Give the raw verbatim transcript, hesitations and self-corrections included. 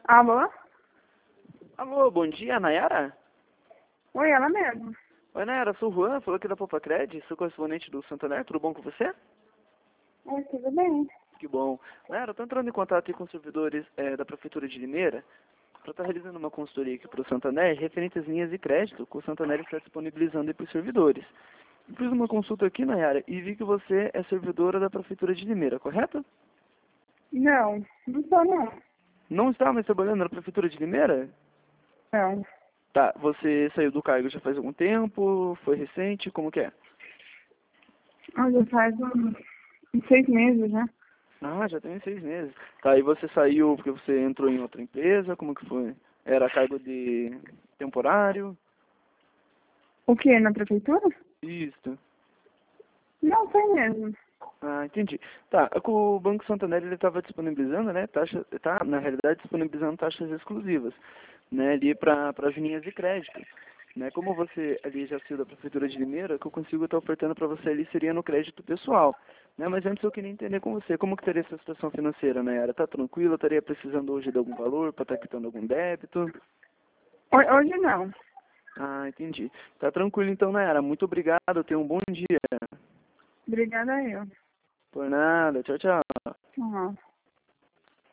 Alô? Alô, bom dia, Nayara? Oi, ela mesmo. Oi, Nayara, sou o Juan, falou aqui da Popacred, sou correspondente do Santander, tudo bom com você? Oi, tudo bem? Que bom. Nayara, eu tô entrando em contato aqui com os servidores eh, da Prefeitura de Limeira para estar realizando uma consultoria aqui para o Santander referente às linhas de crédito que o Santander está disponibilizando para os servidores. Eu fiz uma consulta aqui, Nayara, e vi que você é servidora da Prefeitura de Limeira, correto? Não, não sou não. Não está mais trabalhando na Prefeitura de Limeira? Não. Tá, você saiu do cargo já faz algum tempo? Foi recente? Como que é? Olha, faz uns, uns seis meses, né? Ah, já tem seis meses. Tá, e você saiu porque você entrou em outra empresa? Como que foi? Era cargo de temporário? O que, na prefeitura? Isso. Não, foi mesmo. Ah, entendi. Tá, é que o Banco Santander ele estava disponibilizando, né, taxa, tá, na realidade disponibilizando taxas exclusivas, né, ali para as linhas de crédito. Né, como você ali já saiu da Prefeitura de Limeira, o que eu consigo estar ofertando para você ali seria no crédito pessoal. Né, mas antes eu queria entender com você, como que teria essa situação financeira, né? Era, tá tranquila? Estaria precisando hoje de algum valor para estar quitando algum débito? Ho- Hoje não. Ah, entendi. Tá tranquilo então, Nayara. Muito obrigado, tenha um bom dia. Obrigada eu. Por nada, tchau, tchau. Uhum.